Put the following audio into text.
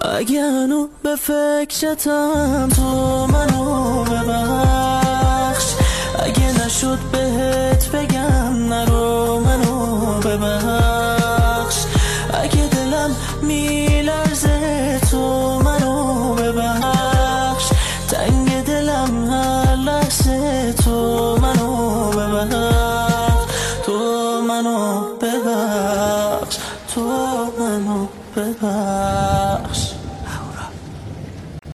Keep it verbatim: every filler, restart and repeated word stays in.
اگه هنو به فکرتم تو منو ببخش، اگه نشد بهت بگم نرو منو ببخش.